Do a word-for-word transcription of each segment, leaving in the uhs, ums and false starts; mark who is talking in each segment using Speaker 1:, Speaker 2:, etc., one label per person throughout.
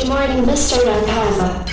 Speaker 1: Good morning, Mister Rancagua.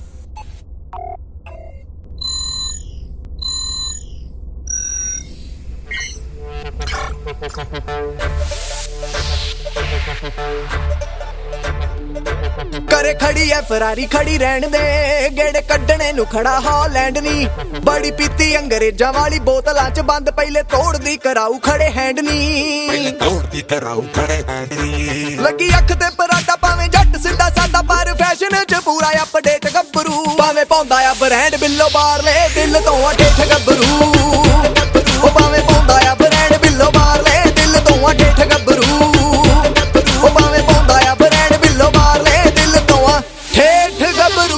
Speaker 2: करे खड़ी है फरारी खड़ी रहन दे गेड़े कड्डने नु खड़ा हॉलैंड नी बड़ी पीती अंग्रेजां वाली बोतलां च बंद पहले तोड़ दी कराऊ खड़े हैंड नी
Speaker 3: पहले तोड़ दी कराऊ खड़े हैंड नी
Speaker 2: लगी अख ते पराटा पावे जट सीधा सादा पर फैशन च पूरा अपडेट गब्बरू पावे पौंदा आ ब्रांड बिल्लो बारले दिल तो अठेठ गब्बरू ओ पावे पौंदा आ ब्रांड बिल्लो बारले दिल तो अठेठ गब्बरू ओ पावे पौंदा आ ब्रांड बिल्लो बारले दिल तो अठेठ गब्बरू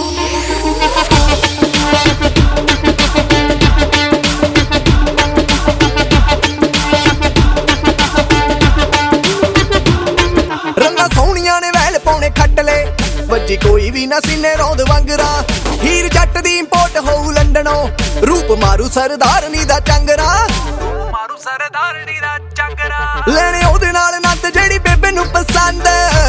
Speaker 2: रंगा सोहणियां ने वैल पौने खट ले वज्जी कोई भी ना सीने रौंद वंगरा हीर जट दी इंपोर्ट होऊ लंडनों रूप मारू सरदारनी दा चंगरा मारू सरदारनी दा चंगरा लेने ओदे नाल नंद जेड़ी बेबे नु पसंद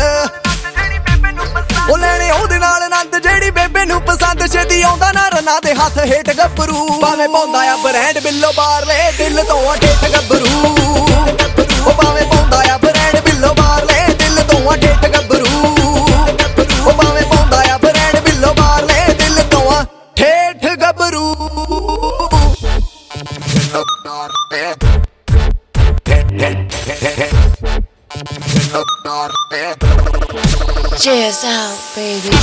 Speaker 2: ओ लेने ओदे नाल नंद जेड़ी बेबे नु पसंद छेदी आउंदा ना रना दे हाथ हेठ गब्बरू भाਵੇਂ पौंदा आ ब्रांड बिल्लो बारले दिल तो अठेठ गब्बरू ओ भाਵੇਂ पौंदा आ ब्रांड बिल्लो बारले दिल तो अठेठ गब्बरू ओ भाਵੇਂ पौंदा आ ब्रांड बिल्लो बारले दिल तो अठेठ गब्बरू
Speaker 4: Cheers out, baby.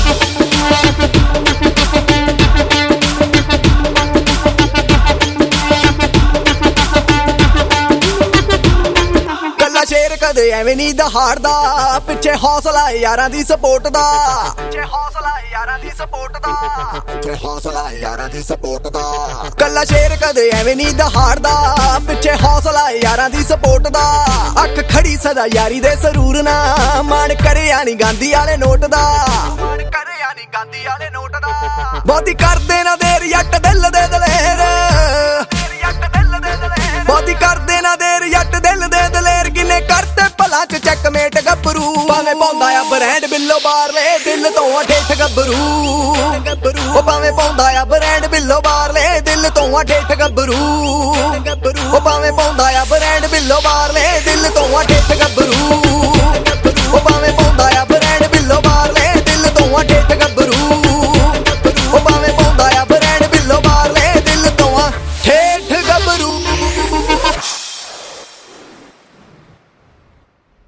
Speaker 4: कल्ला शेर कदे एवें नी दहाड़दा पिछे हौसला यारां दी सपोर्ट दा पिछे हौसला यारां दी सपोर्ट दा
Speaker 3: पिछे हौसला यारां दी सपोर्ट दा
Speaker 2: कल्ला शेर कदे एवें नी दहाड़दा पिछे हौसला यारां दी सपोर्ट दा अख खड़ी सदा यारी दे सरूर ना मान करे आनी गांधी वाले नोट दा मान करे आनी गांधी वाले नोट दा बहुती कर देना देर जट दिल दे दलेर बहुती कर देना देर जट दिल दे दलेर किने करते भला च चेकमेट गब्बरू भाਵੇਂ पौंदा आ ब्रांड बिल्लो बारले दिल तो अठेठ गब्बरू ओ भाਵੇਂ पौंदा आ ब्रांड बिल्लो बारले दिल तो अठेठ गब्बरू ओ भाਵੇਂ पौंदा आ ब्रांड बिल्लो बारले दिल तो अठेठ